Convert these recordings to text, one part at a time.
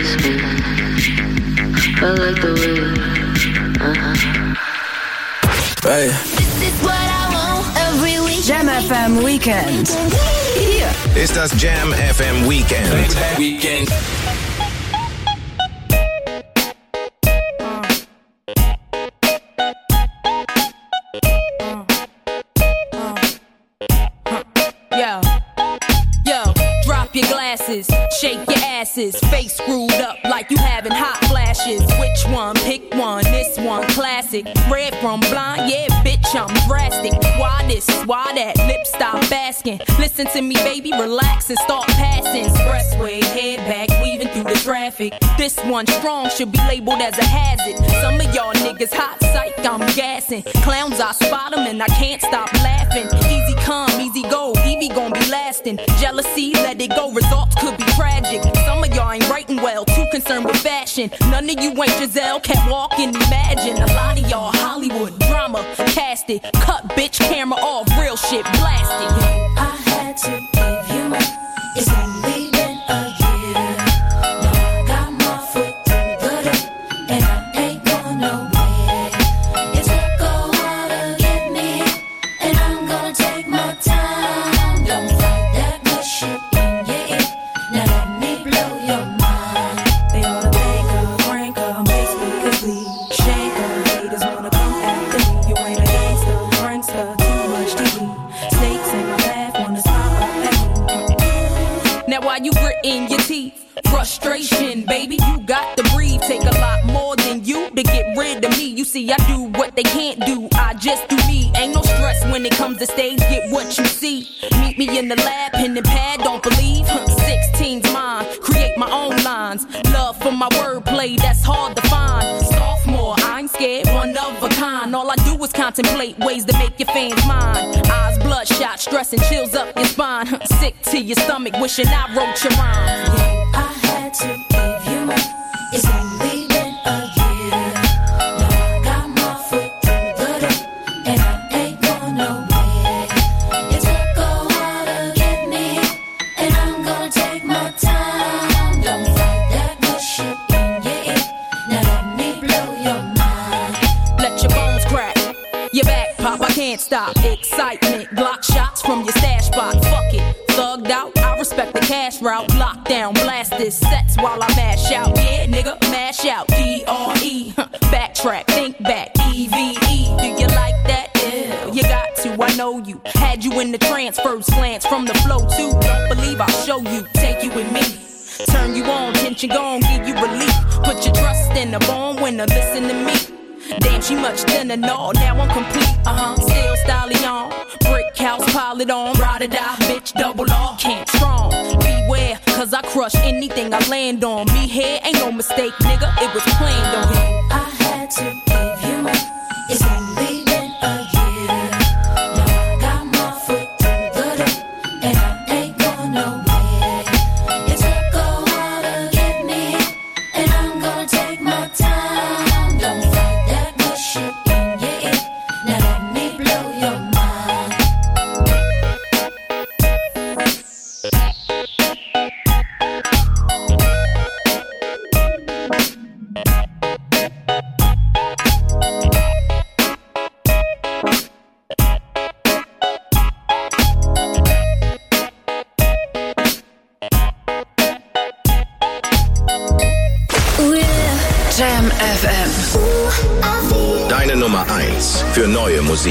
I like the way. Hey. This is what I want every week. Jam FM Weekend. Hier ist das Jam FM Weekend. Weekend. Your glasses, shake your asses, face screwed up like you having hot flashes. Which one? Pick one. This one classic. Red from blind, yeah, bitch, I'm drastic. Why this? Why that? Lip stop asking. Listen to me, baby, relax and start passing. Expressway, head back, weaving through the traffic. This one strong should be labeled as a hazard. Some of y'all niggas hot psych, I'm gassing. Clowns, I spot them and I can't stop laughing. Easy come, easy go, Evie gon' be lasting. Jealousy, let it go. Results could be tragic. Some of y'all ain't writing well, too concerned with fashion. None of you ain't Giselle, can't walk and imagine. A lot of y'all Hollywood drama, cast it. Cut bitch, camera off, real shit, blast it. I had to give you up. It's only been a year. Now I got my foot through the door, and I ain't going nowhere. It took a while to get me, and I'm gonna take my time. Don't fight that good shit. Now let me blow your mind. They ought to thank her, crank her, make speakers bleed. Shank her, haters wanna come after me. You ain't a gangster, prankster, too much to eat. Snakes in my path, wanna stop up at me. Now while you gritting your teeth, frustration, baby, you got to breathe. Take a lot more than you to get rid of me. You see, I do what they can't do, I just do me. Ain't no stress when it comes to stage, get what you see. Meet me in the lab, pen and pad, don't believe. 16's mine, create my own lines. Love for my wordplay, that's hard to find. Sophomore, I ain't scared, one of a kind. All I do is contemplate ways to make your fans mine. Eyes bloodshot, stress and chills up your spine. Sick to your stomach, wishing I wrote your rhymes. I had to give you up. It's only been a year. Now I got my foot through the door, and I ain't going nowhere. It took a while to get me, and I'm gonna take my time. Don't fight that good shit in your ear. Now let me blow your mind. Let your bones crack, your back pop, I can't stop. Excitement, Glock shots from your stash spot. Fuck it, thugged out, I respect the cash route. Lockdown, blast this sets while I mash out. Yeah, nigga, mash out. D-R-E, backtrack, think back. E-V-E, do you like that? Yeah, you got to, I know you. Had you in the transfer slants from the flow too. Don't believe I'll show you, take you with me. Turn you on, tension gone, give you relief. Put your trust in a born winner, listen to me. Damn, she much thinner, no, now I'm complete, still stallion, brick house, pile it on, ride or die, bitch, double R, can't strong, beware, cause I crush anything I land on, me here, ain't no mistake, nigga, it was planned on. I had to give you up, it's only been a year, now I got my foot through the door, and I ain't going nowhere, it took a while to get me, and I'm gonna take my time, don't fight shit in your ear. Now let me blow your mind. Jam FM. Deine Nummer 1 für neue Musik.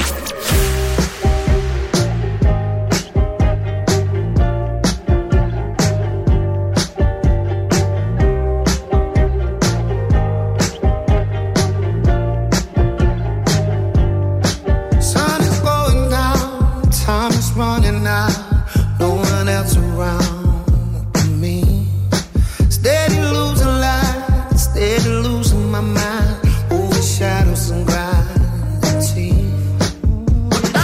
Sun is going down, time is running out, no one else around but me. Steady losing light, steady losing my mind, overshadows and gravity.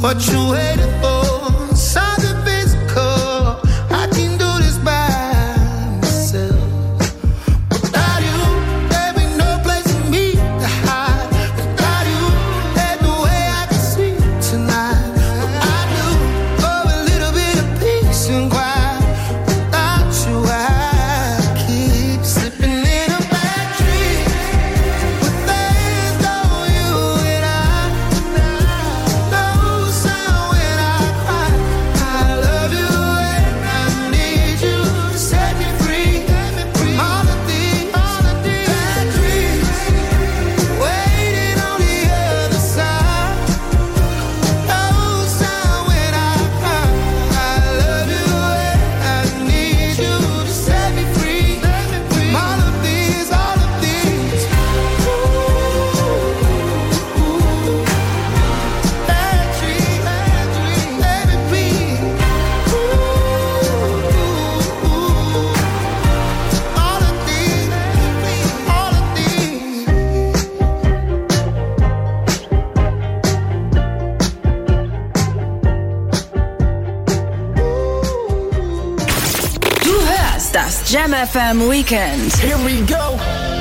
what you waiting for? Something physical. I can do this by myself. Without you, there be no place for me to hide. Without you, there's no way I can sleep tonight. But I do for a little bit of peace and quiet. Without you, I keep slipping in a bad dream. But there's no you and I. No sound when I cry. I love you and I need you to set me free. From all of these bad dreams. Waiting on the other side. No sound when I cry. I love you and I need you to set me free. From all of these bad dreams. Let me be. All of these. Du hörst das Jam FM Weekend. Here we go.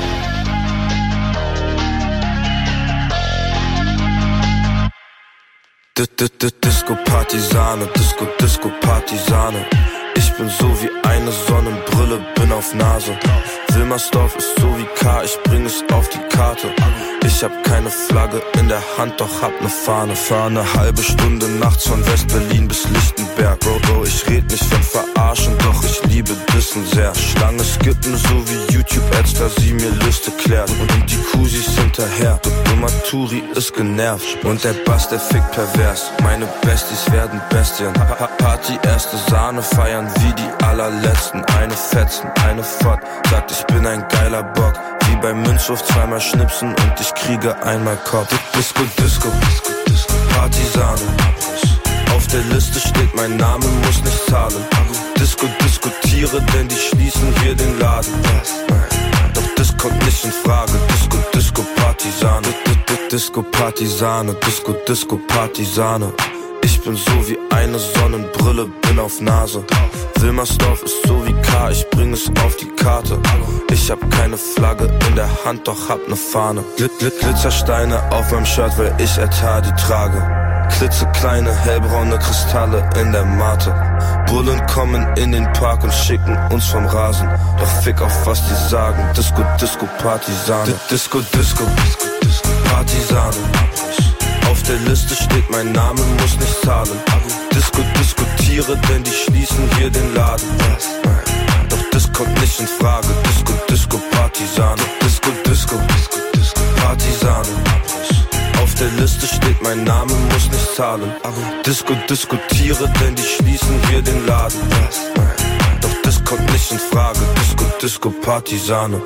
Disco-Partisane, Disco-Partisane. Ich bin so wie eine Sonnenbrille, bin auf Nase. Wilmersdorf ist so wie K, ich bring es auf die Karte. Ich hab keine Flagge in der Hand, doch hab ne Fahne. Fahr ne halbe Stunde nachts von West-Berlin bis Lichtenberg. Bro, ich red nicht von verarschen, doch ich liebe Dissen sehr. Schlange skippen, so wie YouTube-Ads, da sie mir Liste klärt. Und die Kusis hinterher, Nummer Turi ist genervt. Und der Bass, der fickt pervers. Meine Besties werden Bestien. Party, erste Sahne, feiern wie die allerletzten. Eine fetzen, eine fort, sagt ich bin ein geiler Bock. Wie bei Münzhof zweimal schnipsen und ich kriege einmal Kopf. Disco, Partisane. Auf der Liste steht mein Name, muss nicht zahlen. Diskutiere, denn die schließen hier den Laden. Doch das kommt nicht in Frage. Disco, Partisane. Disco-Partisane, Disco-Partisane. Ich bin so wie eine Sonnenbrille, bin auf Nase. Wilmersdorf ist so wie K, ich bring es auf die Karte. Ich hab keine Flagge in der Hand, doch hab ne Fahne. Glitzersteine auf meinem Shirt, weil ich Etat die trage. Klitzekleine, hellbraune Kristalle in der Mate. Bullen kommen in den Park und schicken uns vom Rasen. Doch fick auf was die sagen. Disco, Partisane. Disco, Partisane. Auf der Liste steht mein Name, muss nicht zahlen. Diskutiere, denn die schließen hier den Laden. Doch das kommt nicht in Frage. Disco, Partisane. Disco, Partisane. Auf der Liste steht mein Name, muss nicht zahlen. Diskutiere, denn die schließen hier den Laden. Doch das kommt nicht in Frage. Disco, Partisane.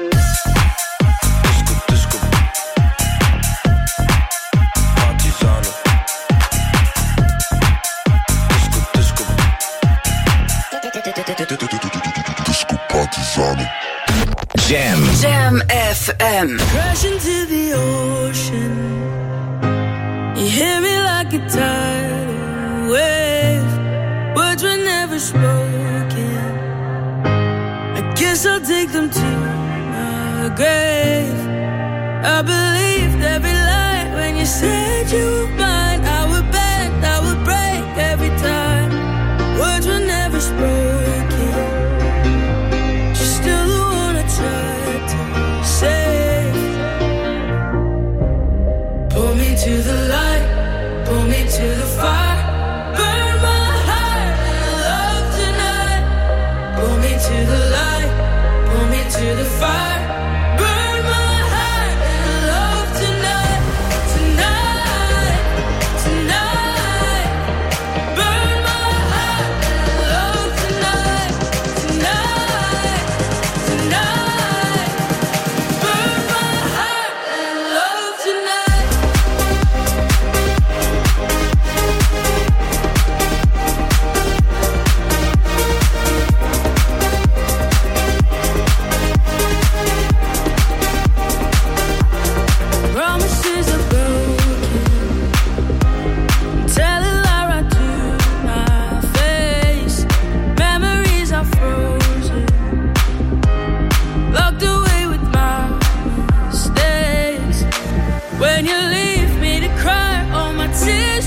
Disco-Partisane. Jam FM. Crash into the ocean. You hear me like a tidal wave. Words were never spoken. I guess I'll take them to my grave. I believed every lie when you said you were mine. I would bend, I would break every time. Words were never spoken. She's still the one I tried to save. Pull me to the light, pull me to the fire. Burn my heart in love tonight. Pull me to the light, pull me to the fire. Burn my heart in love tonight, tonight.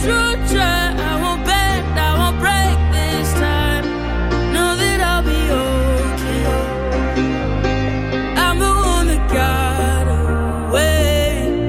true try. I won't bend, I won't break this time. Know that I'll be okay. I'm the one that got away.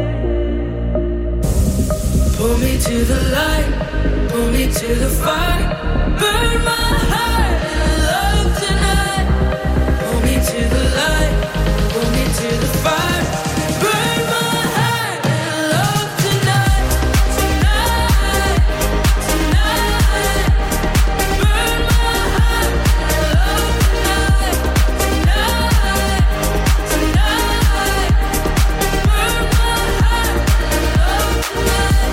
Pull me to the light, pull me to the fire. Burn my heart in love tonight. Pull me to the light, pull me to the fire. Burn my heart in love tonight. Tonight, tonight. Burn my heart in love tonight. Tonight, tonight. Burn my heart in love tonight.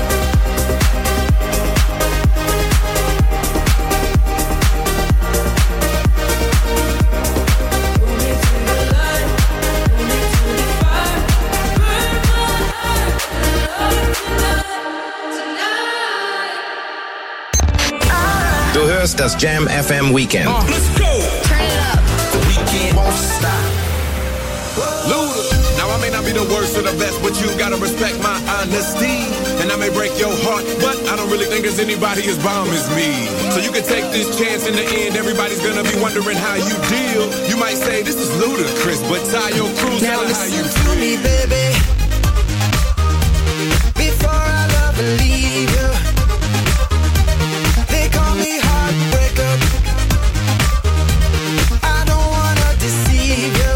Du hörst das Jam FM Weekend. Let's go. Turn it up. The weekend won't stop. Luda. Now I may not be the worst or the best, but you gotta respect my honesty. And I may break your heart, but I don't really think there's anybody as bomb as me. So you can take this chance in the end. Everybody's gonna be wondering how you deal. You might say this is ludicrous, but tie your cruise. Now Tell her how you listen to me, baby. Before I love and leave you, they call me heartbreaker. I don't wanna deceive you.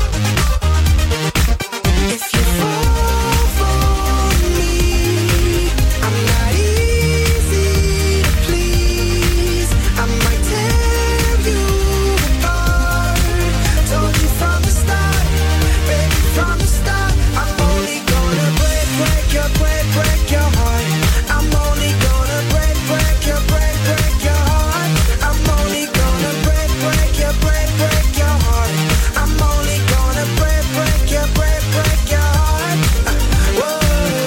If you fall for me, I'm not easy to please. I might tear you apart. Told you from the start, baby, from the start. I'm only gonna break your heart. I'm only gonna break your heart. I'm only gonna break your heart. I'm only gonna break your heart. Whoa,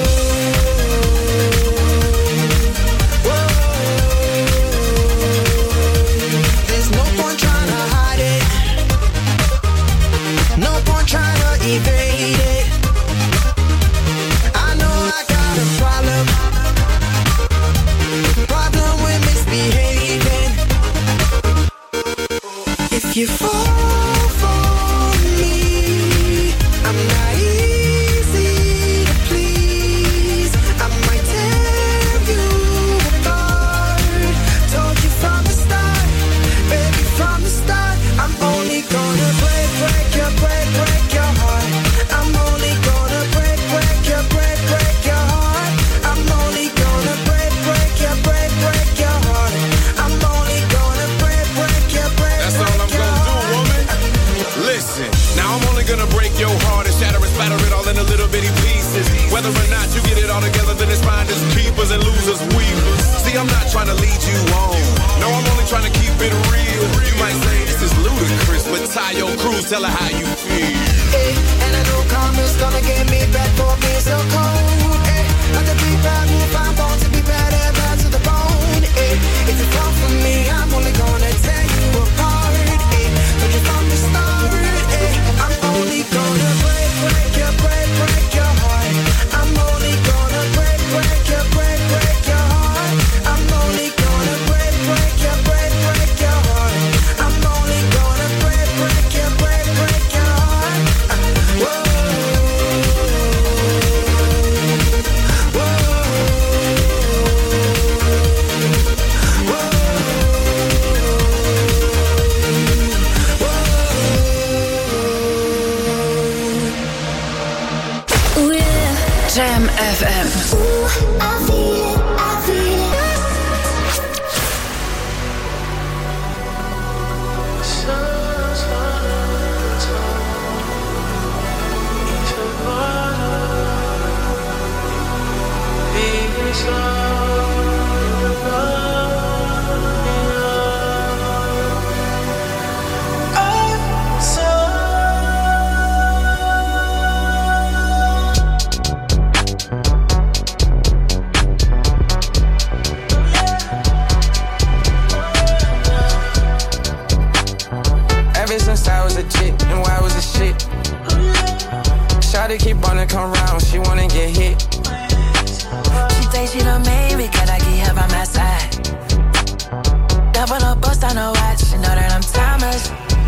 whoa. There's no point trying to hide it. No point trying to evade it. I know I got a problem with misbehaving. If you fall for me, I'm not easy to please. I might tear you apart. Told you from the start, baby, from the start. I'm only gonna break your heart. I'm only gonna break your heart. I'm only gonna break your heart. I'm only gonna break your That's all I'm gonna do, woman. Listen, now I'm only gonna break your heart and shatter and spatter it all into little bitty pieces. Whether or not you get it all together, then it's finders, keepers, and losers, weavers. See, I'm not trying to lead you on. No, I'm only trying to keep it real. You might say this is ludicrous, but tie your cruise, tell her how you feel. Hey, and I know karma's gonna get me back for being so cold. Hey, like a big bad wolf, I'm born to be bad and bad to the bone. Hey, if you fall for me, I'm only gonna tear you apart. Hey, told you from the start. Hey, I'm only gonna break your heart. I'm only gonna break your heart. I'm only gonna break your heart. I'm only gonna break your heart. Whoa. baby, can I get her by my side? Double up, bust on her watch, you know that I'm timeless.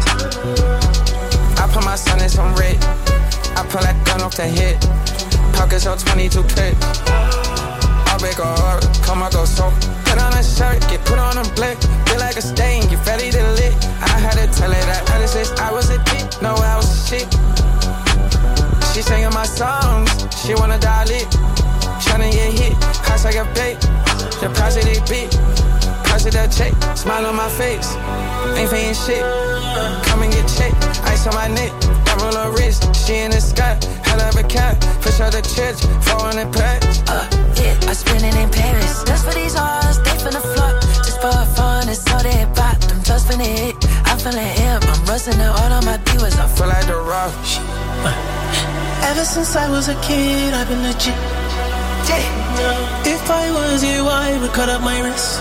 I put my son in some red. I pull that gun off the hip. Pockets on 22 clips. I'll break her heart, come on, go so. Put on a shirt, get put on a blick. Feel like a stain, get ready to lit. I had to tell her that ever since I was a kid. No, I was a shit. She singing my songs, she wanna die lit. Tryna get hit, house like a bait. Deposit it big, deposit that check. Smile on my face, ain't paying shit. Come and get checked, ice on my neck. Double her wrist, she in the sky. Hell of a cat, fish out the church, 400 packs. Yeah, I spend it in Paris. Just for these hoes, they finna flop. Just for fun, it's all they pop. Them just finna hit, I'm feeling hip. I'm rusting it all on my divas. I feel like the rock. Ever since I was a kid, I've been legit. If I was you, I would cut up my wrist.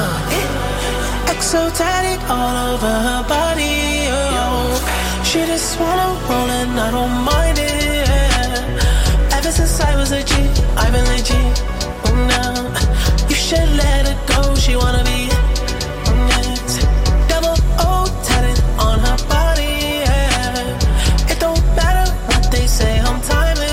Exotic all over her body. Oh. She just wanna roll and I don't mind it. Ever since I was a G, I've been legit. Oh, now you should let her go. She wanna be next. Double O tatted on her body. Yeah. It don't matter what they say, I'm timeless.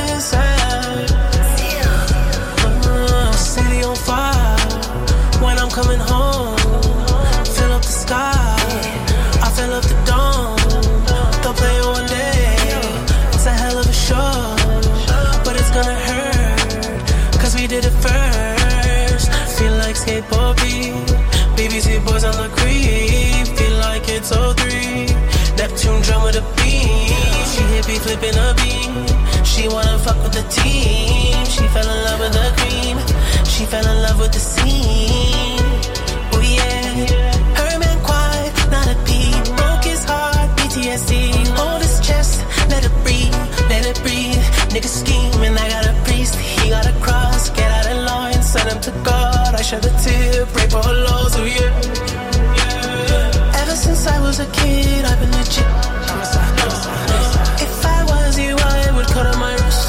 City on fire when I'm coming home. Fill up the sky, I fill up the dome. Don't play it one day, it's a hell of a show. But it's gonna hurt, cause we did it first. Feel like skateboard beat, BBC boys on the creep. Feel like it's 03, Neptune drum with a beat. She hit me flipping a beat. She wanna fuck with the team. She fell in love with the cream. She fell in love with the scene. Oh yeah, her man quiet, not a peep. Broke his heart, PTSD. Hold his chest, let it breathe, let it breathe. Nigga scheming, I got a priest. He got a cross, get out of line, send him to God. I shed a tear, pray for her lows, oh yeah. Ever since I was a kid, I've been legit. If I was you, I would cut on my wrist.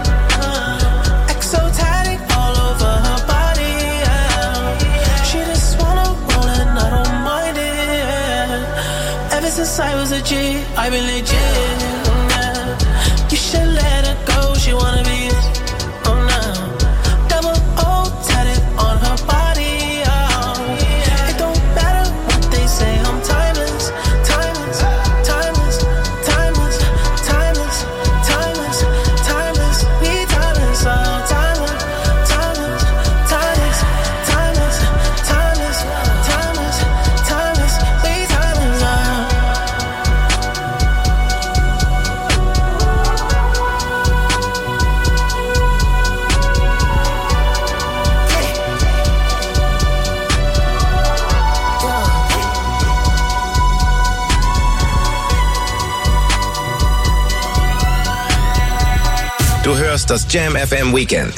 Exotic all over her body. Yeah. She just wanna roll and I don't mind it. Yeah. Ever since I was a G, I've been legit. Yeah. You should let her go. She wanna be. Oh no. Double O tatted on her body. Yeah. It don't matter what they say. I'm timeless, timeless, timeless, timeless, timeless, timeless, timeless. We timeless, oh timeless, timeless, timeless, timeless, timeless, timeless, timeless. We timeless, oh. Du hörst das Jam FM Weekend.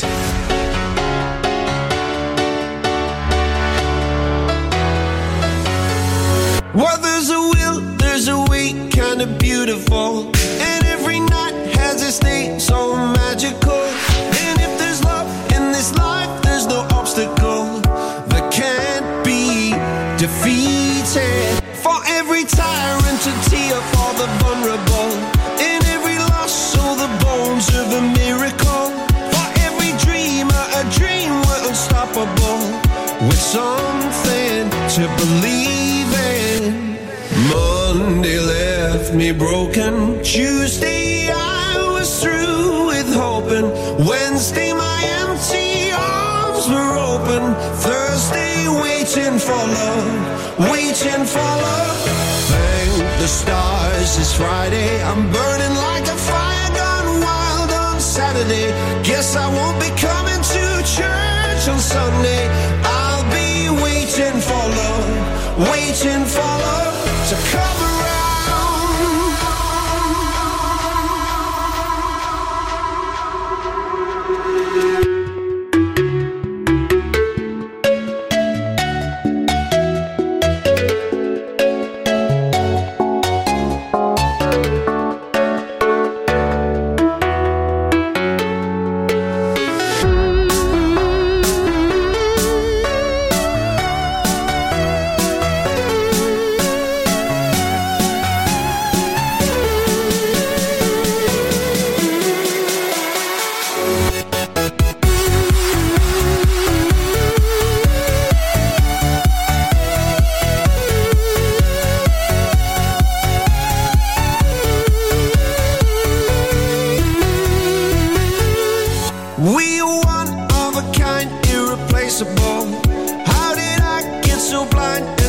Well, there's a will, there's a way, kinda beautiful. And every night has its name, so magical. And if there's love in this life, there's no obstacle that can't be defeated. For every tyrant, a tear for the vulnerable. In every loss, so the bones of a miracle. For every dreamer, a dream we're unstoppable. With something to believe in. Monday left me broken. Tuesday I was through with hoping. Wednesday my empty arms were open. Thursday waiting for love, waiting for love. Thank the stars it's Friday. I'm burning like a fire gone wild on Saturday. Guess I won't be coming to church on Sunday. I'll be waiting for love, waiting for love to come around.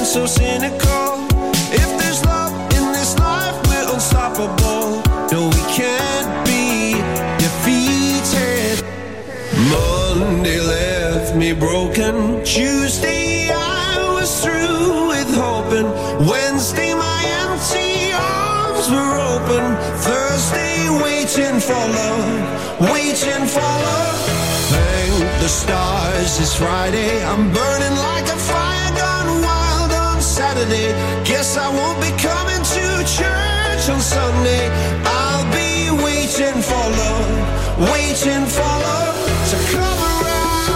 so cynical. If there's love in this life, we're unstoppable. No, we can't be defeated. Monday left me broken. Tuesday I was through with hoping. Wednesday my empty arms were open. Thursday waiting for love, waiting for love. Thank the stars it's Friday. I'm burning like a fire gone wild on Saturday. Guess I won't be coming to church on Sunday. I'll be waiting for love, waiting for love to come around.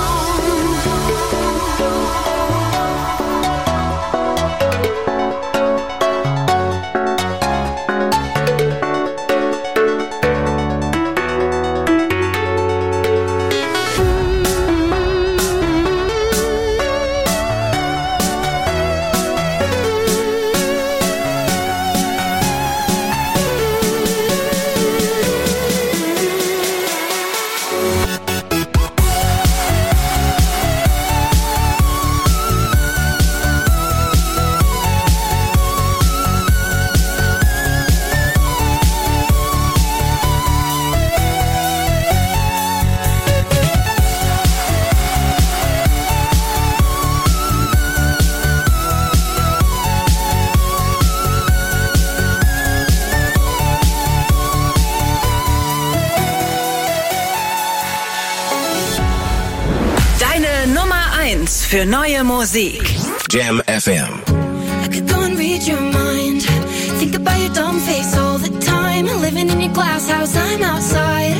Für neue Musik. Jam FM. I could go and read your mind. Think about your dumb face all the time. Living in your glass house, I'm outside.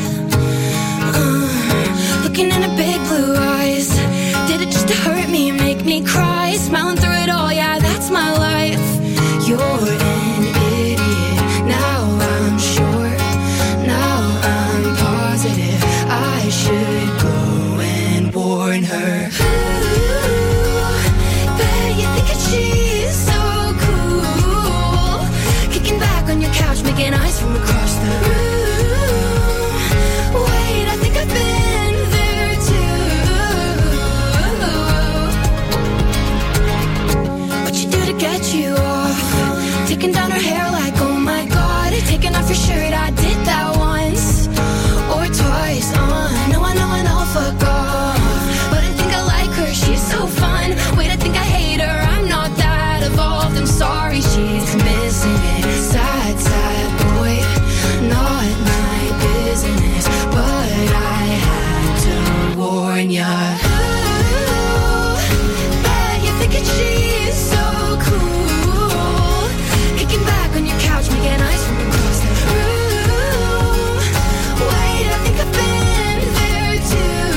Looking in her big blue eyes. Did it just to hurt me and make me cry? Smiling through it all, yeah, that's my life. You're an idiot. Now I'm sure. Now I'm positive. I should go and warn her. She's so cool. Kicking back on your couch, making eyes from across the room. Wait, I think I've been there too. What you do to get you off? Taking down her hair like, oh my god. Taking off your shirt, I did that once or twice. I know, fuck off. But I think I like her, she's so fun. Wait, I think I hate her, I'm not that evolved. I'm sorry, she's missing it. Sad, sad boy, not my business. But I had to warn ya. Ooh, bet you're thinking she's so cool. Kicking back on your couch, making eyes from across the room. Wait, I think I've been there too.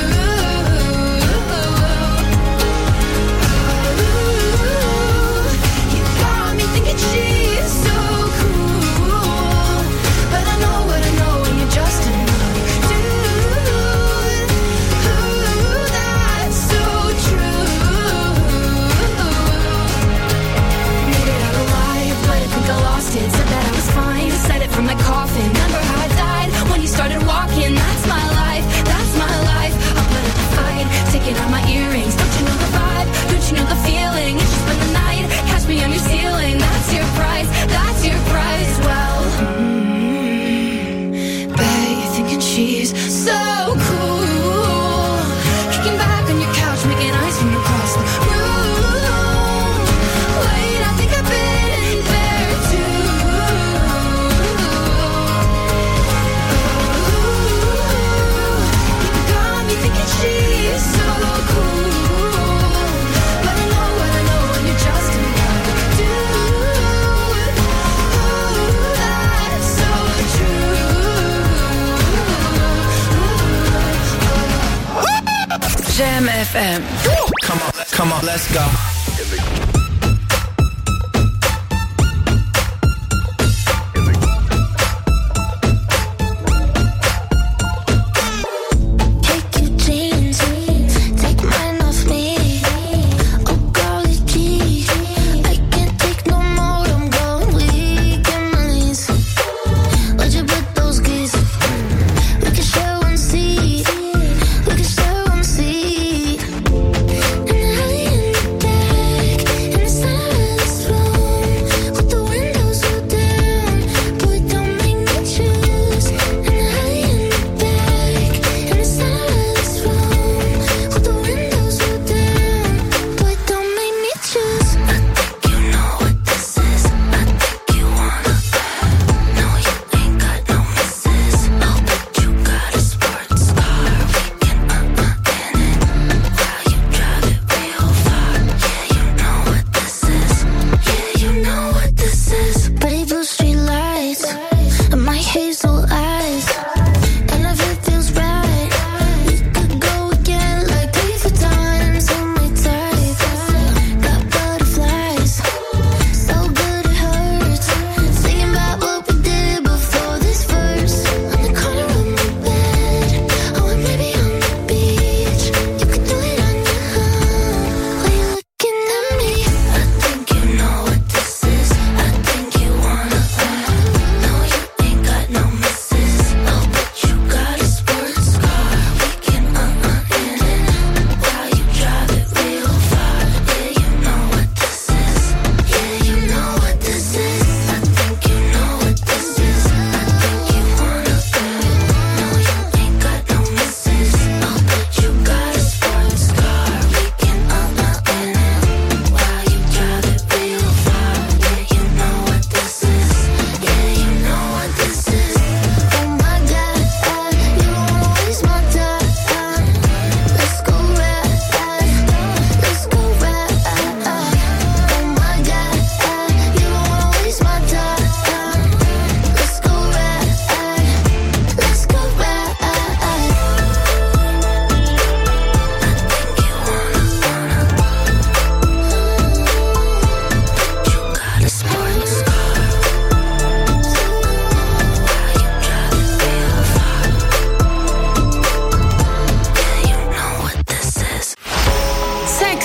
She's so cool, but I know what I know, and you're just another dude. Ooh, that's so true. Made it out alive, but I think I lost it. Said that I was fine, said it from my coffin. Remember how I died when you started walking? That's my life, that's my life. I'll put up a fight, taking out my earrings. Don't you know the vibe? Don't you know the feeling? It's just been the night, catch me on your ceiling. That's your price, that's your price. Well, bet you're thinking she's so cool. Kicking back on your couch, making eyes from across the room. Wait, I think I've been there too. You got me thinking she's so cool, but I know what I know, and you're just another dude. Ooh, that's so true. Jam FM. Come on, let's go. Take your jeans, take mine off me. Oh, golly gee, I can't take no more. I'm going weak in my knees. Where'd you put those keys? We can share one seat. We can share one seat. And I in the back.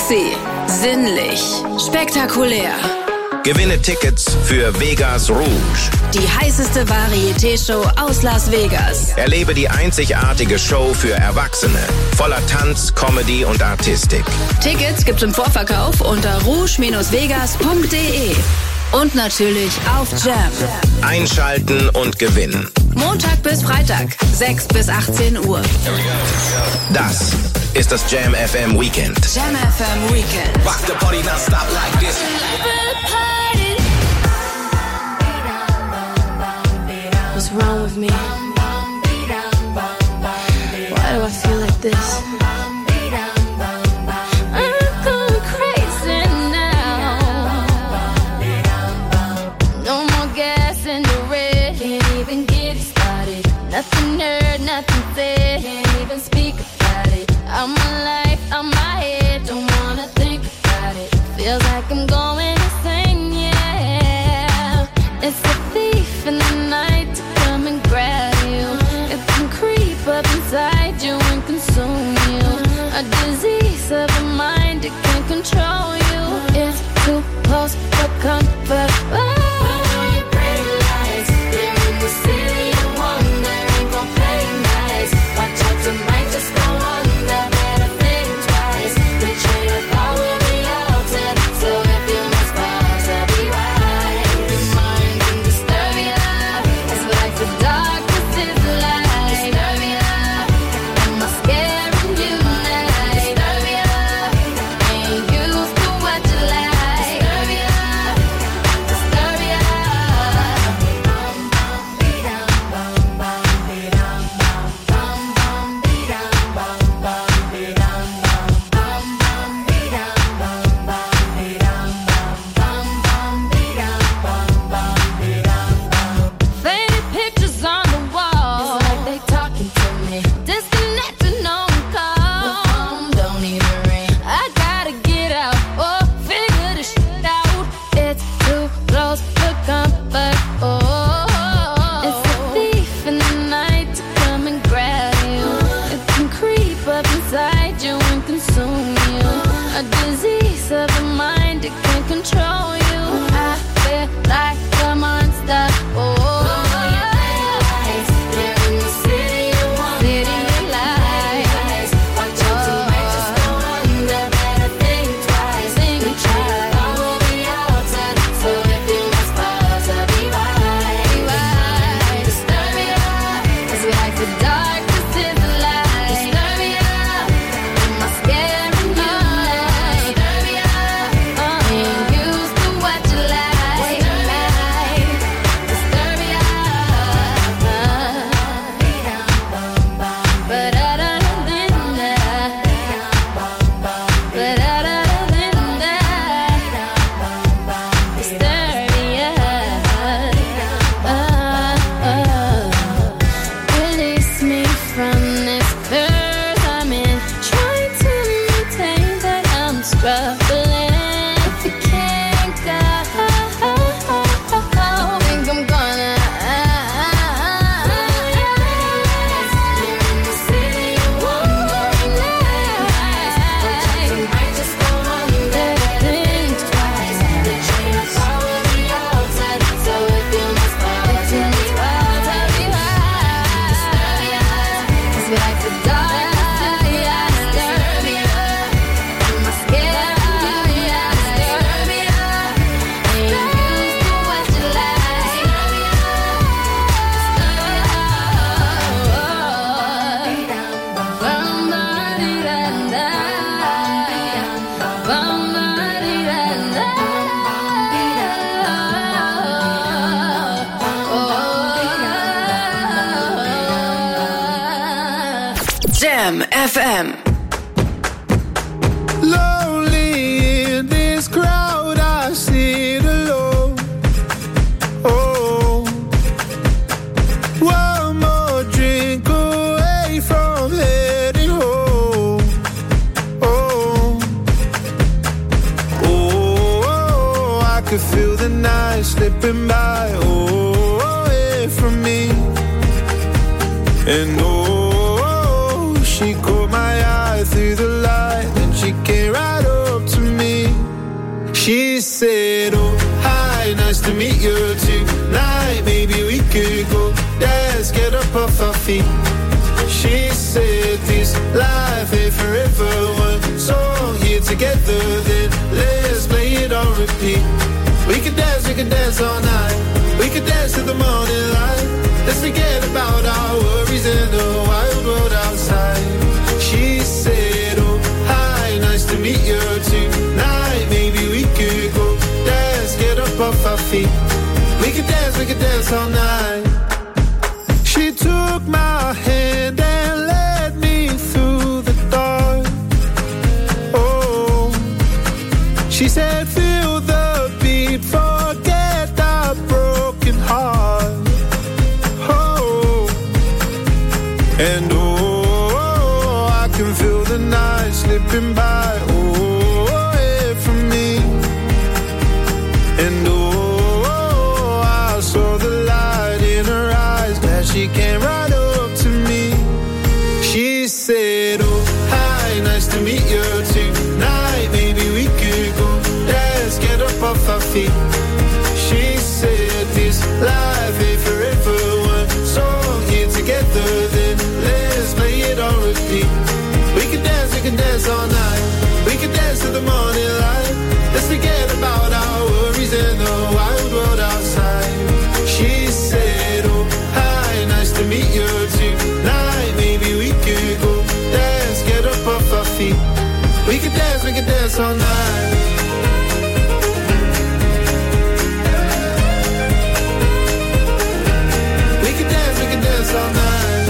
Sexy, sinnlich, spektakulär. Gewinne Tickets für Vegas Rouge. Die heißeste Varieté-Show aus Las Vegas. Erlebe die einzigartige Show für Erwachsene. Voller Tanz, Comedy und Artistik. Tickets gibt's im Vorverkauf unter rouge-vegas.de. Und natürlich auf Jam. Einschalten und gewinnen. Montag bis Freitag, 6 bis 18 Uhr. Das ist das Jam FM Weekend. Jam FM Weekend. Rock the party now, stop like this. What's wrong with me? Why do I feel like this? I'm going crazy now. No more gas in the red. Can't even get started. Nothing heard, nothing said. Can't even speak about it. I'm alive, I'm my head. Don't wanna think about it. Feels like I'm going insane, yeah. It's a thief in the night to come and grab you. It can creep up inside you and consume you. A disease of the mind, it can control you. It's too close for comfort. Jam FM. Lonely in this crowd, I sit alone. Oh, one more drink away from heading home. Oh, oh, I could feel the night slipping by. Oh, away from me. And she caught my eye through the light, and she came right up feet. She said this life ain't forever. One song here together, then let's play it on repeat. We could dance all night. We could dance to the morning light. Let's forget about our worries in the wild world outside. She said, oh, hi, nice to meet you tonight. Maybe we could go dance, get up off our feet. We could dance all night. She took my hand and led me through the dark. Oh, she said, feel the beat, forget our broken heart. Oh, and oh, I can feel the night slipping by. Oh, away from me. And oh, I saw the light in her eyes. That she came right up to me. She said, oh, hi, nice to meet you tonight. Maybe we could go dance, get up off our feet. She said this life ain't forever. One song here together, then let's play it on repeat. We can dance all night. We can dance to the morning light. Let's forget about our worries in the wild world outside. She said, oh, hi, nice to meet you tonight. Maybe we could go dance, get up off our feet. We can dance all night. We can dance all night.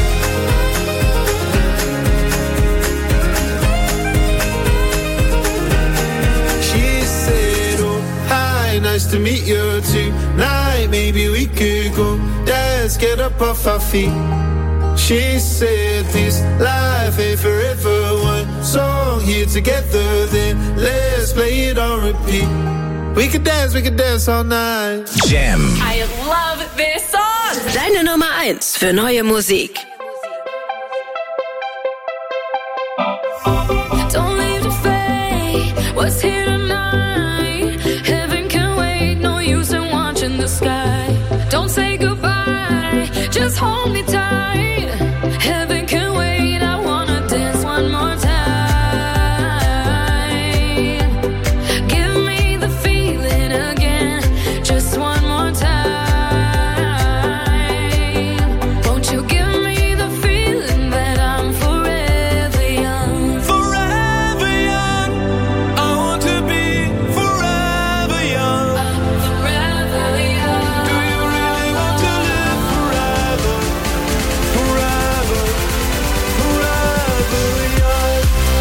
She said, oh, hi, nice to meet you tonight. Maybe we could go dance, get up off our feet. She said this life ain't forever. One song here together, then let's play it on repeat. We can dance all night. Jam. I love this song. Deine Nummer 1 für neue Musik. Don't leave the fate. What's here tonight? Heaven can wait. No use in watching the sky. Don't say goodbye. Just hold me tight. Heaven can wait. I wanna dance one more time. Give me the feeling again. Just one more time. Won't you give me the feeling that I'm forever young? Forever young. I want to be forever young. Forever young. Do you really want to live forever? Forever, forever young.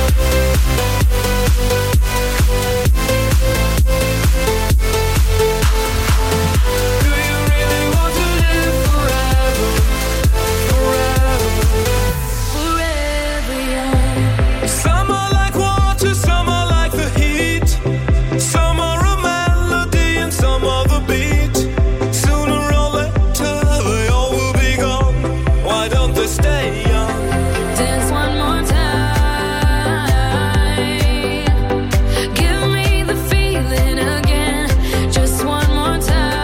Do you really want to live forever? Forever. Forever young. Some are like water, some are like the heat. Some are a melody and some are the beat. Sooner or later they all will be gone. Why don't they stay young? Dance one more time. Give me the feeling again. Just one more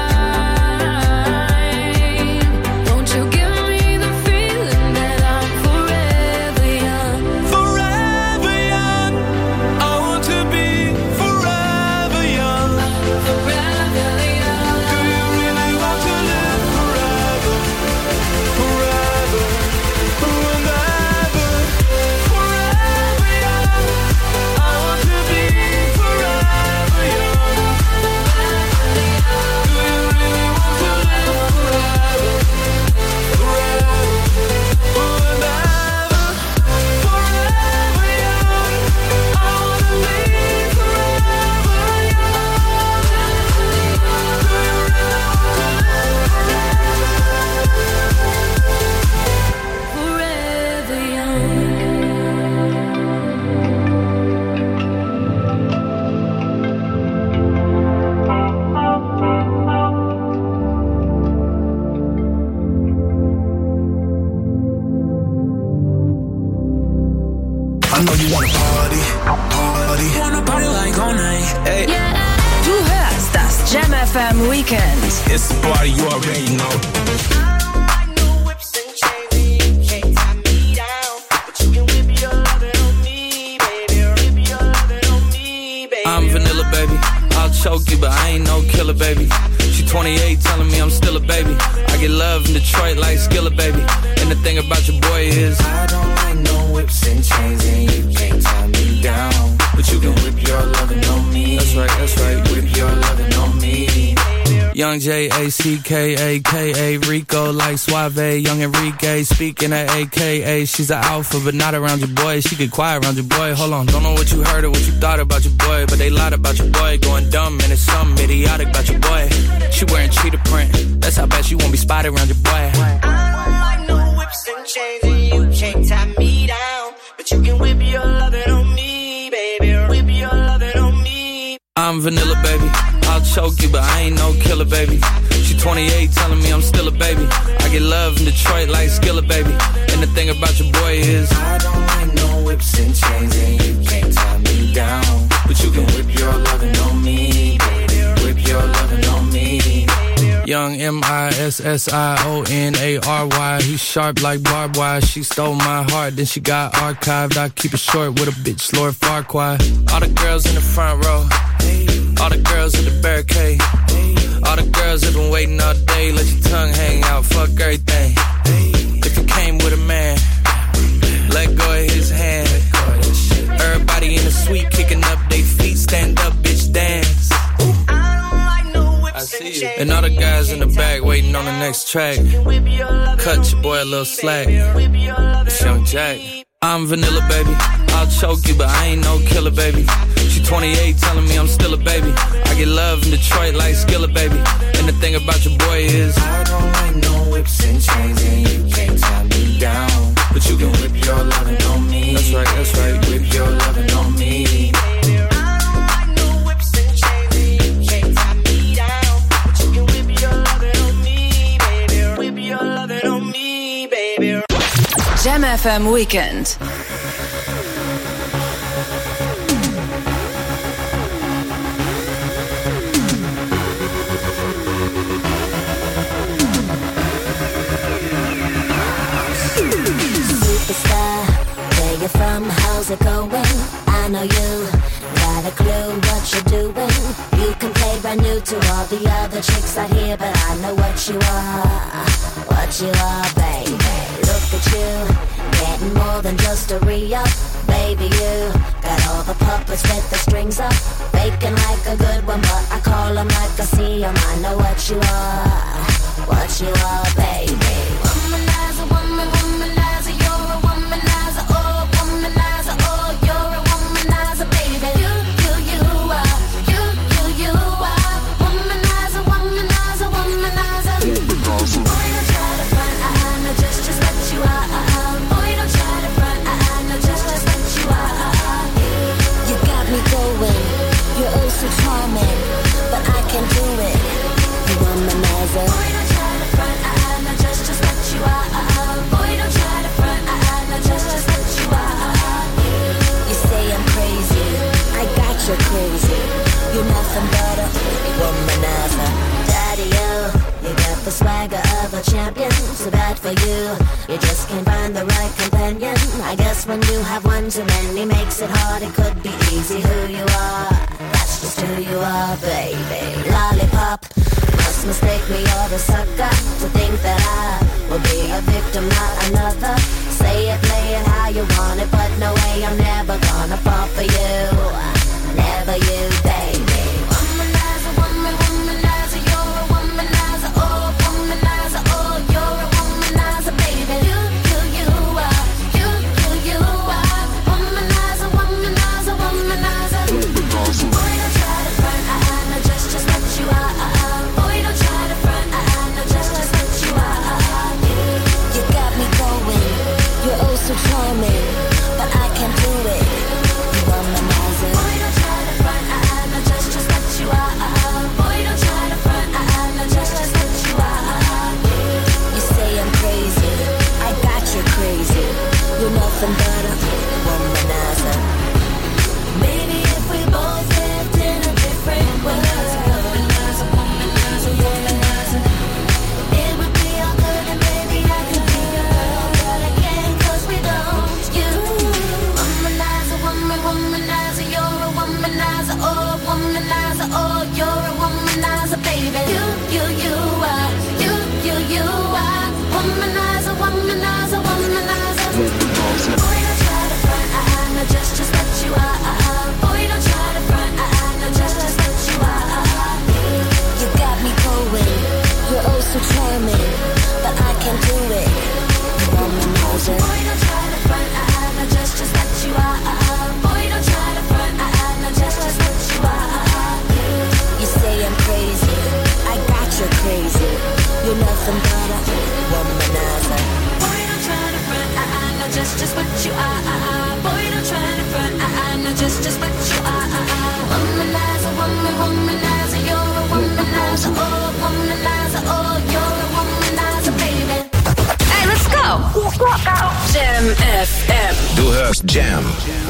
time. Won't you give me the feeling that I'm forever young? Forever young. I want to be forever young. Forever young. Do you really want to live forever? Forever, forever, forever young. I want to be forever young. Do you really want to live forever? Forever, forever, forever young. I want to be forever young. Do you really want to live Forever young. I know you wanna party, party. Wanna party like all night. Hey, Du hörst das Jam FM Weekend. It's the party you already know. I don't like no whips and chains. vanilla, baby. I'll choke you, but I ain't no killer, baby. She 28, telling me I'm still a baby. I get love in Detroit like Skilla, baby. And the thing about your boy is I don't like no whips and chains, and you can't tie me down. But you can whip your lovin' on me. That's right. Whip your lovin' on me. Young J-A-C-K-A-K-A, Rico like Suave, Young Enrique, speaking at AKA. She's an alpha, but not around your boy. She get quiet around your boy. Hold on, don't know what you heard or what you thought about your boy, but they lied about your boy. Going dumb, and it's something idiotic about your boy. She wearing cheetah print, that's how bad she won't be spotted around your boy. I don't like no whips and chains, and you can't tie me down. But you can whip your lovin' on me, baby. Whip your lovin' on me. I'm vanilla, baby. I'll choke you, but I ain't no killer, baby. She 28, telling me I'm still a baby. I get love in Detroit like Skilla, baby. And the thing about your boy is I don't like no whips and chains, and you can't tie me down. But you can whip your lovin' on me, baby. Whip your lovin' on me. Young M-I-S-S-I-O-N-A-R-Y. He's sharp like barbed wire. She stole my heart, then she got archived. I keep it short with a bitch, Lord Farquaad. All the girls in the front row, all the girls in the barricade, all the girls that been waiting all day. Let your tongue hang out, fuck everything. If you came with a man, let go of his hand. Everybody in the suite kicking up their feet. Stand up, bitch, dance. I see you. And all the guys in the back waiting on the next track. Cut your boy a little slack. It's Young Jack. I'm vanilla, baby. I'll choke you, but I ain't no killer, baby. She 28, telling me I'm still a baby. I get love in Detroit like Skilla, baby. And the thing about your boy is I don't like no whips and chains, and you can't tie me down. But you can whip your lovin' on me. That's right. Whip your lovin' on me. Jam FM Weekend. Superstar, where you from? How's it going? I know you got a clue what you're doing. You can play brand new to all the other chicks out here, but I know what you are, baby. Look at you, getting more than just a re-up. Baby, you got all the puppets with the strings up, faking like a good one, but I call them like I see them. I know what you are, baby. Womanizer, womanizer, you're a womanizer, oh, womanizer, oh, you're a womanizer, baby. You are, you are, womanizer, womanizer, womanizer. Boy, don't try to front, no, just what you are. Boy, don't try to front, no, just what you are. You got me going, you're oh so charming, but I can do it. You womanizer. Boy, don't try to front, no, just what you are. Boy, don't try to front, no, just what you are. You say I'm crazy, I got you crazy. You're nothing but a womanizer. Daddy-o, you got the swagger of a champion. So bad for you, you just can't find the right companion. I guess when you have one too many makes it hard. It could be easy who you are, that's just who you are, baby. Lollipop, must mistake me or a sucker to think that I will be a victim, not another. Say it, play it how you want it, but no way, I'm never gonna fall for you. Never you, baby. Womanizer, womanizer, you're a womanizer, oh, womanizer, oh, you're a womanizer, baby. You are, you are, womanizer, womanizer, womanizer. Boy, don't try to front, no, just what you are. Boy, don't try to front, no, just what you are. You got me going, you're oh so charming, but I can't do it. You womanizer. Boy, don't try to front, no, FM. Du hörst Jam.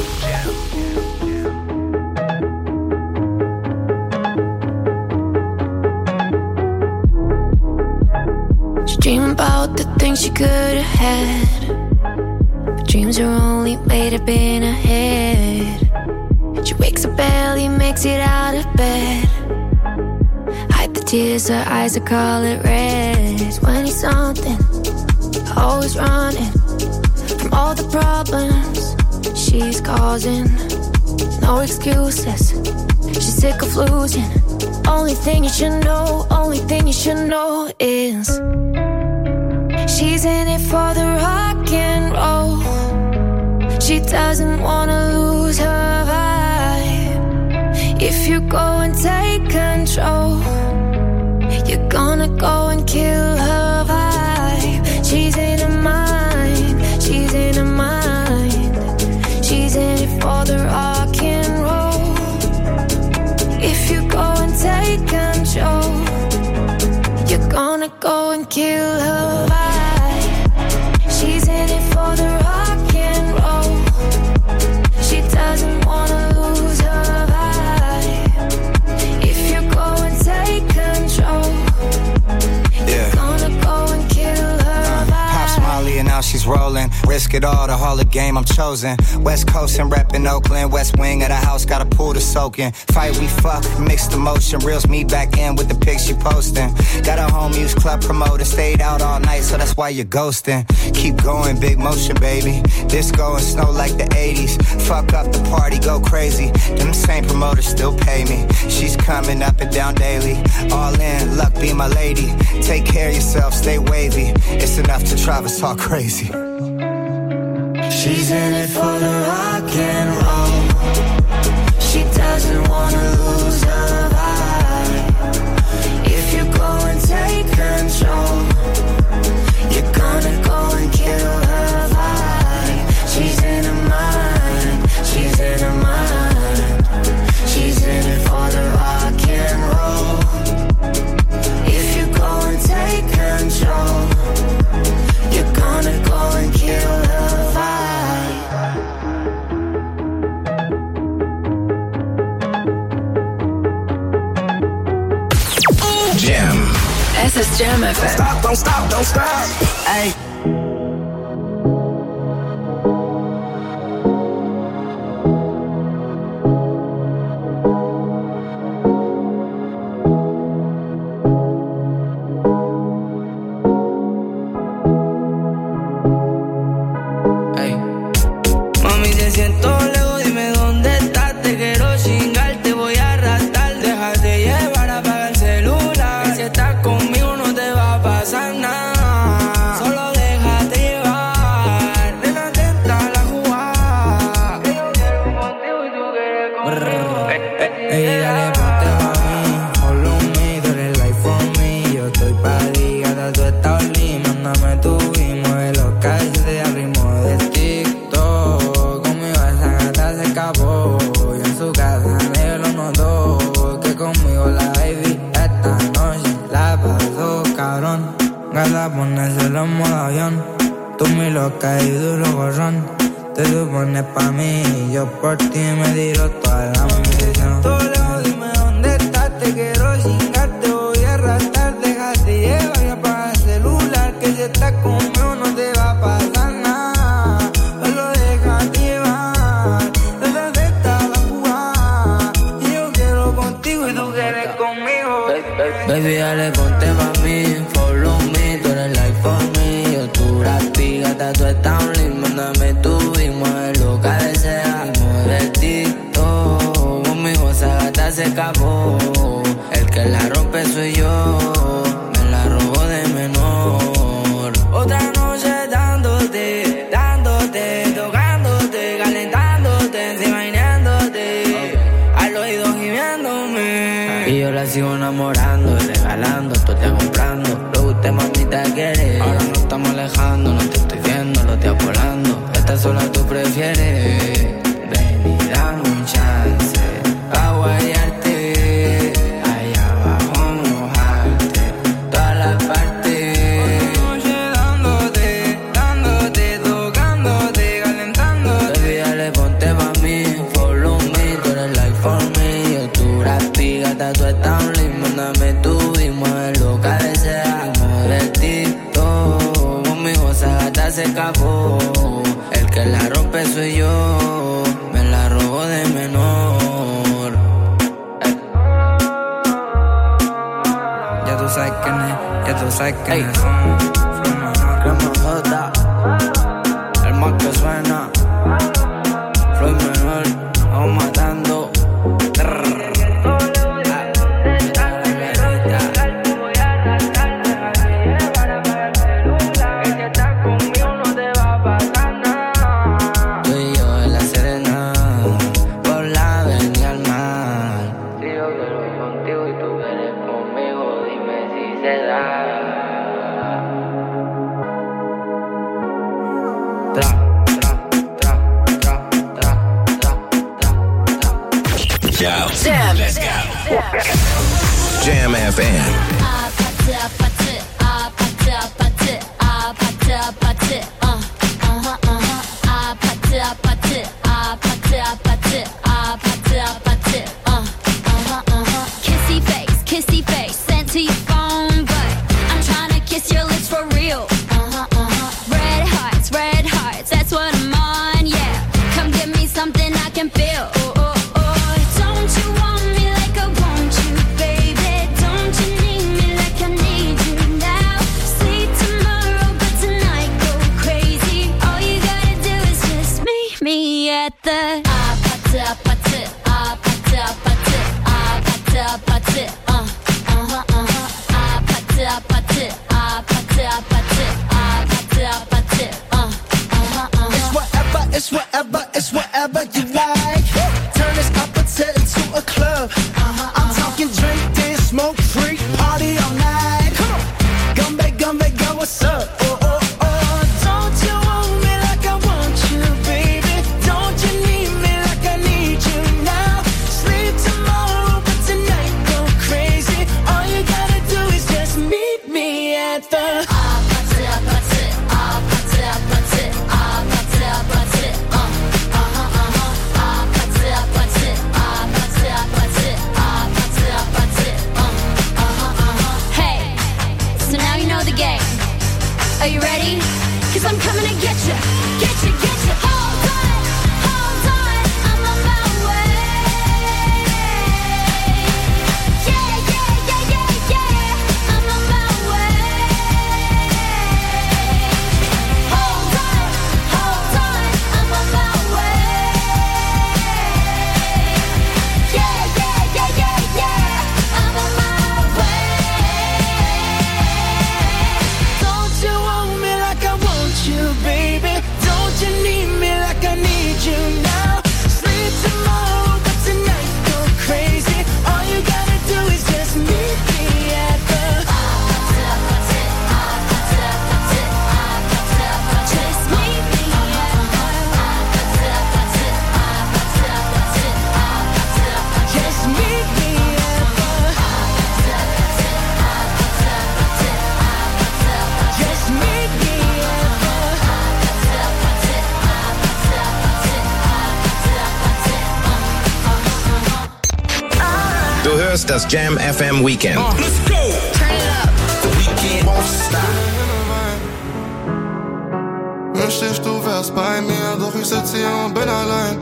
She dream about the things she could have had, but dreams are only made up in her head. She wakes up early, makes it out of bed, hide the tears, her eyes are color red. 20-something, always running from all the problems she's causing. No excuses, she's sick of losing. Only thing you should know, only thing you should know is she's in it for the rock and roll. She doesn't wanna lose her vibe. If you go and take control, you're gonna go and kill her vibe. She's in her mind, she's in her mind. She's in it for the rock and roll. If you go and take control, you're gonna go and kill her vibe. She's in it for the rock and roll. She doesn't wanna lose her vibe. If you go and take control, you're gonna go and kill her vibe. Pops Molly and now she's rolling. Risk it all, the Hall of Game, I'm chosen. West Coast and reppin' Oakland. West wing of the house, got a pool to soak in. Fight, we fuck, mixed emotion. Reels me back in with the pics she posting. Got a home use club promoter. Stayed out all night, so that's why you're ghosting. Keep going, big motion, baby. Disco and snow like the 80s. Fuck up the party, go crazy. Them same promoters still pay me. She's coming up and down daily. All in, luck be my lady. Take care of yourself, stay wavy. It's enough to drive us all crazy. She's in it for the rock and roll. She doesn't wanna lose her vibe. If you go and take control, you're gonna go and kill her vibe. She's in her mind, she's in her mind. She's in it for the rock and roll. If you go and take control, you're gonna go and kill her vibe. Jam. Es ist Jam FM. Stop, don't stop, don't stop. Hey. Mami, te siento lejos, dime dónde estás. Te quiero chingar, te voy a arrastrar. Déjate llevar, apaga el celular. Que si estás conmigo no te va a pasar nada. Solo déjate llevar. Nena, atenta a la jugada. Que yo quiero contigo y tú quieres conmigo. Ey, dale, ponte pa' mí. Follow me, tú eres life for me. Yo estoy pa' ti, gata, tú estás only. Mándame tu y mueve los calles de al ritmo de TikTok. Conmigo esa gata se escapó. Y en su casa nadie lo notó. Que conmigo la baby esta noche la pasó, cabrón. Gata, ponérselo en modo avión. Tú mi loca y duro gorrón. Te supones pa' mí, yo por ti me tiro toda la ambición. Todo lejos, dime dónde estás, te quiero chingar, te voy a arrastrar. Déjate llevar y apaga el celular, que si estás conmigo no te va a pasar nada. Solo déjate llevar, desde esta la jugada. Y yo quiero contigo y tú quieres conmigo. Baby, dale, ponte pa' mí. Follow me, tú eres life for me. Yo tu rapi, gata, tú estás only. Mándame tu y mueve lo que desea. Mueve el TikTok. Conmigo esa gata se escapó. El que la rompe soy yo. Me la robo de menor. Otra noche dándote, dándote, tocándote, calentándote, encima imaginándote. Al oído gimiéndome. Y yo la sigo enamorando y regalando. Tú te comprando lo que usted mamita quiere. Ahora nos estamos alejando, no te estoy viendo, lo estoy volando. Esta sola tú prefieres. Ven y dame un chance pa' guayarte. Allá abajo mojarte todas las partes. Noche dándote, dándote, tocándote, gata, tú estás un limón. Mándame tu ritmo, es lo que deseamos de ti. Conmigo esa gata se escapó. El que la rompe soy yo. Me la robó de menor. Ya tú sabes quién es, ya tú sabes quién es. Crema J, el más que suena. Floyd menor, vamos matando. Jam FM. Kissy face, sent to your phone, but I'm trying to kiss your lips for real. Red hearts, that's what I'm on, yeah. Come give me something I can feel. Don't you want me like I want you, baby? Don't you need me like I need you now? Sleep tomorrow, but tonight go crazy. All you gotta do is just meet me at the It's whatever you like. Turn this opposite into a club. I'm talking drink, dance, smoke, freak, party all night. Come back, girl, what's up? Don't you want me like I want you, baby? Don't you need me like I need you now? Sleep tomorrow, but tonight go crazy. All you gotta do is just meet me at the Are you ready? 'Cause I'm coming to get you. Hold on, I'm on my way. Yeah, I'm on my way. Hold on, I'm on my way. Yeah, I'm on my way. Don't you want me like I want you, baby? Don't you need me like I need you now? Sleep tomorrow, but tonight go crazy. All you gotta do is just meet me at the just meet me at just meet me just meet me. Du hörst das Jam FM Weekend. Let's go! Turn it up. The weekend won't stop. Wünschte ich, du wärst bei mir, doch ich sitz hier und bin allein.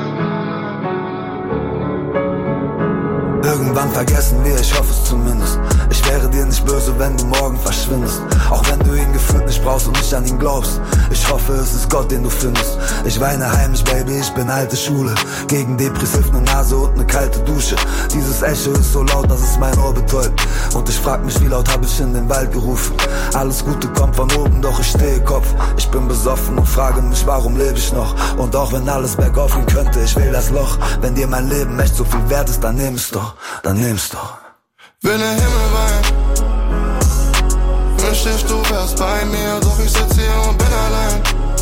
Irgendwann vergessen wir, ich hoffe es zumindest. Ich wäre dir nicht böse, wenn du morgen verschwindest. Auch wenn du ihn gefühlt nicht brauchst und nicht an ihn glaubst. Ich hoffe, es ist Gott, den du findest. Ich weine heimlich, Baby, ich bin alte Schule. Gegen depressiv ne Nase und ne kalte Dusche. Dieses Echo ist so laut, dass es mein Ohr betäubt. Und ich frag mich, wie laut hab ich in den Wald gerufen. Alles Gute kommt von oben, doch ich stehe Kopf. Ich bin besoffen und frage mich, warum lebe ich noch? Und auch wenn alles bergauf gehen könnte, ich will das Loch. Wenn dir mein Leben echt so viel wert ist, dann nimm's doch. Dann nimm's doch. Wenn der Himmel weint, wünschte ich, du wärst bei mir, doch ich sitz hier und bin allein.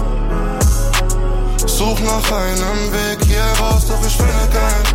Such nach einem Weg hier raus, doch ich finde keinen.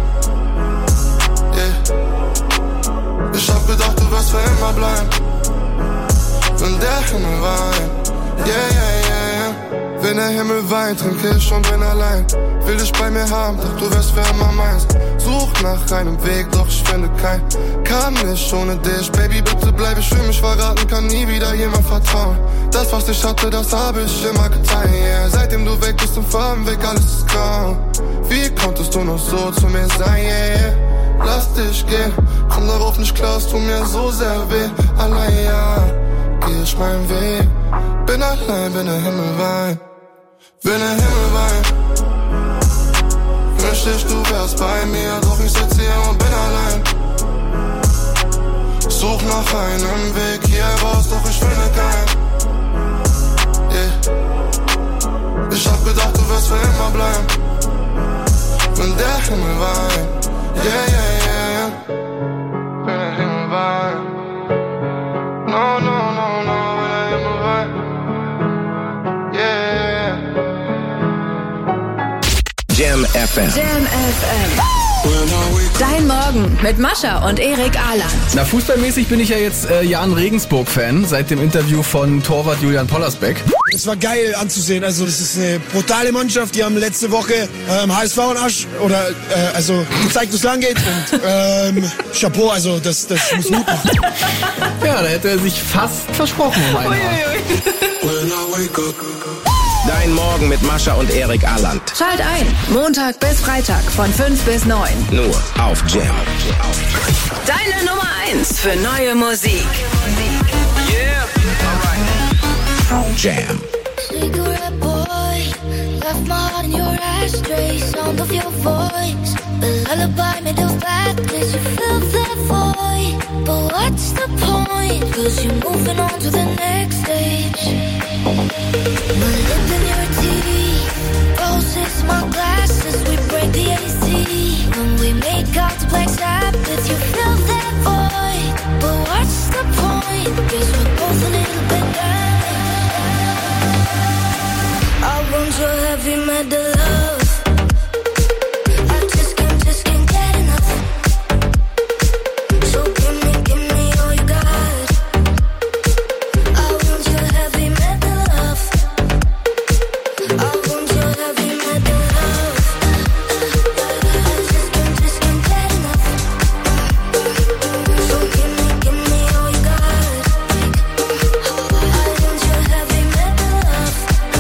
Yeah. Ich hab gedacht, du wirst für immer bleiben. Wenn der Himmel weint, yeah. Wenn der Himmel weint, trinke ich und bin allein. Will dich bei mir haben, doch du wärst für immer meins. Such nach einem Weg, doch ich finde kein kann nicht ohne dich. Baby, bitte bleib ich für mich verraten, kann nie wieder jemand vertrauen. Das, was ich hatte, das habe ich immer getan, yeah. Seitdem du weg bist im Farbenweg, alles ist grau. Wie konntest du noch so zu mir sein, yeah. Lass dich gehen, komm darauf nicht klar, es tut mir so sehr weh. Allein, ja, geh ich meinen Weg. Bin allein, bin der Himmel wein. Bin der Himmel wein. Wünschte ich, du wärst bei mir, doch ich sitz hier und bin allein. Such nach einem Weg hier raus, doch ich finde keinen. Yeah. Ich hab gedacht, du wirst für immer bleiben. Bin der Himmel wein. Yeah, yeah, yeah. Bin der Himmel wein. No, no, no, no, bin der Himmel wein. Yeah. Jam FM. Jam FM. Dein Morgen mit Mascha und Erik Aland. Na, fußballmäßig bin ich ja jetzt Jan Regensburg-Fan seit dem Interview von Torwart Julian Pollersbeck. Es war geil anzusehen, also das ist eine brutale Mannschaft, die haben letzte Woche HSV und Asch, also gezeigt, wo es lang geht und Chapeau, also das muss Mut machen. Ja, da hätte er sich fast versprochen. Dein Morgen mit Mascha und Erik Aland. Schalt ein, Montag bis Freitag von 5 bis 9. Nur auf Jam. Deine Nummer 1 für neue Musik. Yeah, alright. Jam. Cigarette boy, left my heart in your ashtray. Sound of your voice, the lullaby made of bad cause you filled that void. But what's the point? Cause you're moving on to the next stage. My lip in your teeth, roses, my glasses, we break the AC. When we make out to black Sabbath, you fill that void. But what's the point? Cause we're both a little bit damaged. I want your heavy metal love. I just can't get enough. So give me all you got. I want your heavy metal love. I want your heavy metal love. I just can't get enough. So give me all you got. I want your heavy metal love.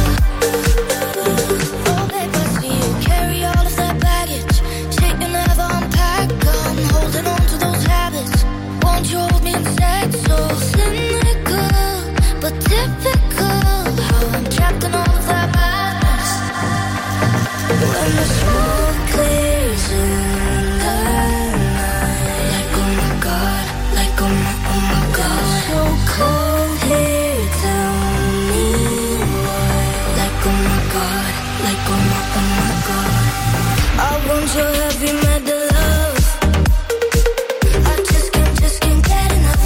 Oh babe, I see you carry all of that baggage. Shit you never unpack. I'm holding on to those habits. Won't you hold me instead? So cynical, but typical. How I'm trapped in all of that madness. When the smoke clears in the night, like oh my god, like oh my god. So cold here, tell me why. Like oh my god, like oh my god. I want your heavy metal love. I just can't get enough.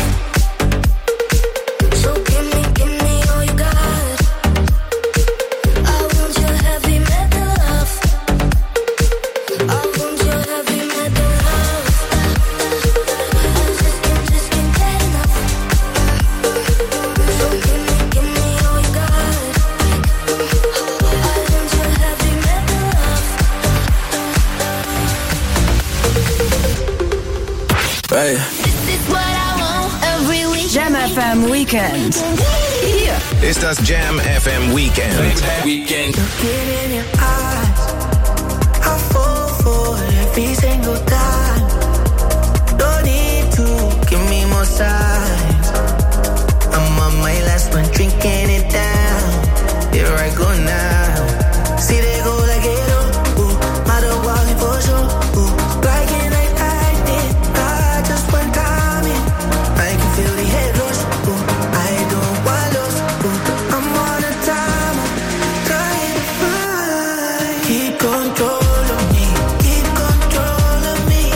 So give me all you got. I want your heavy metal love. I want your heavy metal love. I just can't get enough. So give me all you got. I want your heavy metal love. Hey. This is what I want every week. Jam FM Weekend. Hier Ist das Jam FM Weekend. Looking in your eyes, I fall for every single time. Don't need to give me more signs. I'm on my last one, drinking it down. Here I go now. See they go like it matter walking for sure. Like it, like I did, not just one time. I can feel the head rush. I don't want lost. I'm on a timer, trying to find. Keep control of me, keep control of me.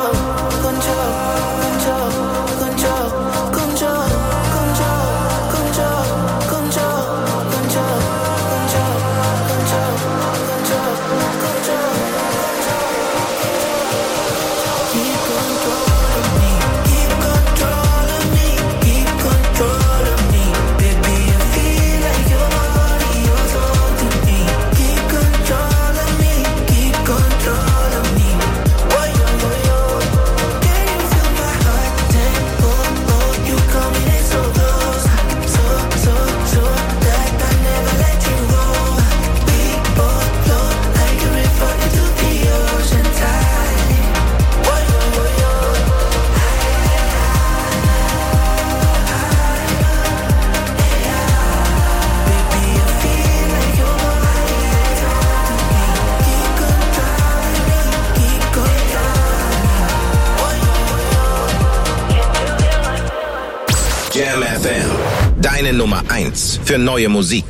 Jam FM, deine Nummer 1 für neue Musik.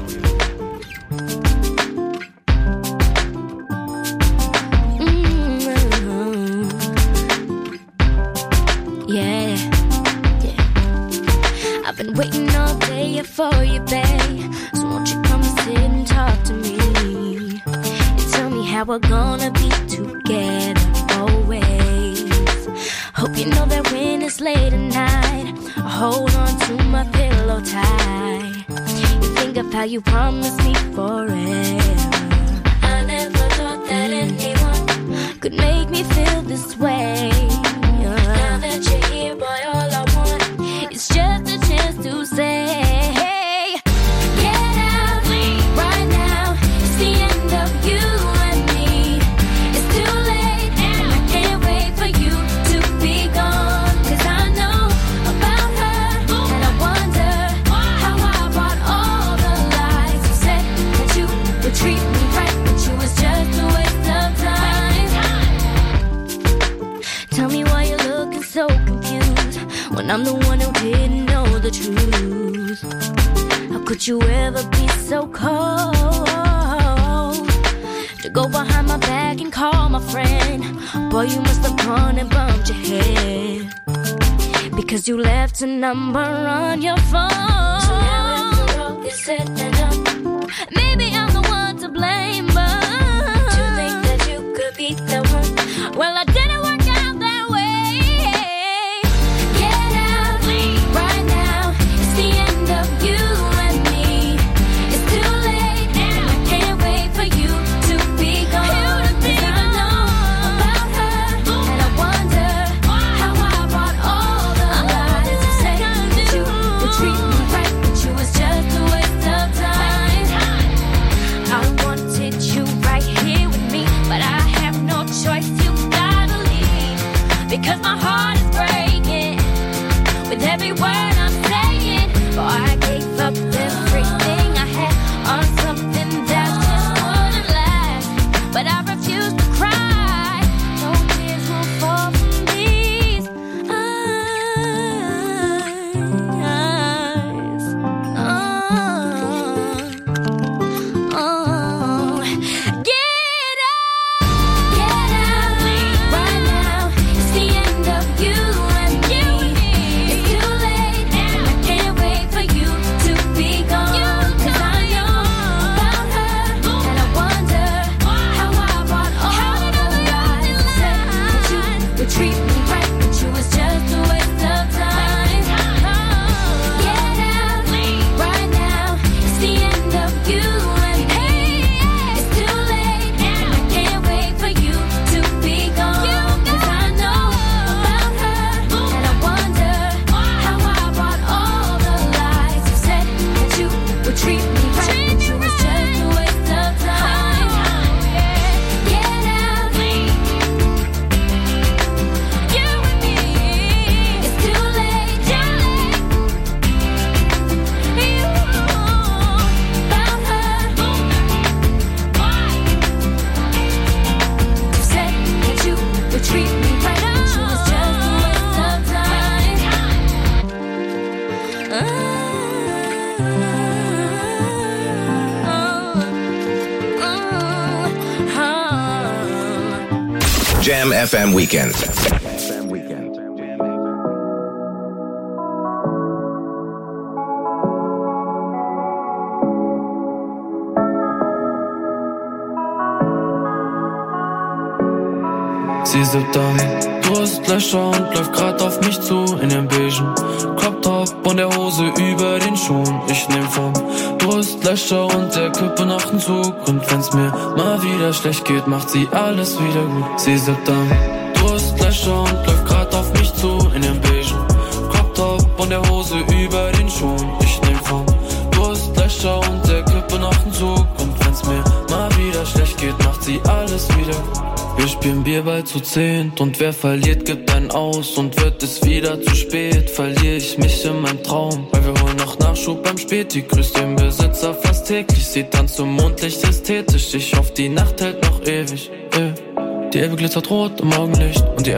Yeah. I've been waiting all day for you, babe. So won't you come and sit and talk to me? And tell me how we're gonna be together always. Hope you know that when it's late at night, I hold on to my pillow tight. You think of how you promised me forever. I never thought that anyone could make me feel this way. Now that you're here, boy, all I want is just a chance to say, hey, get out right now. It's the end of you and me. It's too late and I can't wait for you to be gone. 'Cause I know about her and I wonder how I brought all the lies. You said that you would treat me right, but you was just a waste of time. Tell me why you're looking so confused when I'm the one who didn't know the truth. How could you ever be so cold to go behind my back and call my friend? Boy, you must have gone and bumped your head because you left a number on your phone. So now after all is said and done, maybe I'm the one to blame, but to think that you could be the one, well, I didn't work out that way. Get out right now. It's the end of you and me. It's too late and I can't wait for you to be gone. 'Cause I know about her and I wonder how I brought all the lies. You said that you would treat me right, but you was just a waste of time. I wanted you right here with me, but I have no choice. You gotta leave because my heart is breaking with every word I'm saying. For I gave up everything I had on something that just wouldn't last. But I refuse to cry. No tears will fall from these eyes. Oh. Get out right now. It's the end of you and me. It's too late and I can't wait for you FM Weekend. Sie sitzt da, Durstlöcher und läuft grad auf mich zu in dem beigen Crop-Top und der Hose über den Schuhen. Ich nehm vom Durstlöcher und der Kippe noch einen Zug. Und wenn's mir mal wieder schlecht geht, macht sie alles wieder gut. Sie sitzt da, Durstlöcher und läuft grad auf mich zu in dem beigen Crop-Top und der Hose über den Schuhen. Ich nehm vom Durstlöcher und der Kippe noch einen Zug. Und wenn's mir mal wieder schlecht geht, macht sie alles wieder gut. Wir spielen Bierball zu 10 und wer verliert, gibt einen aus. Und wird es wieder zu spät, verliere ich mich in meinem Traum. Weil wir holen noch Nachschub beim Späti, grüß den Besitzer fast täglich. Sie tanzt im Mondlicht ästhetisch, ich hoffe die Nacht hält noch ewig. Die Elbe glitzert rot im Augenlicht und die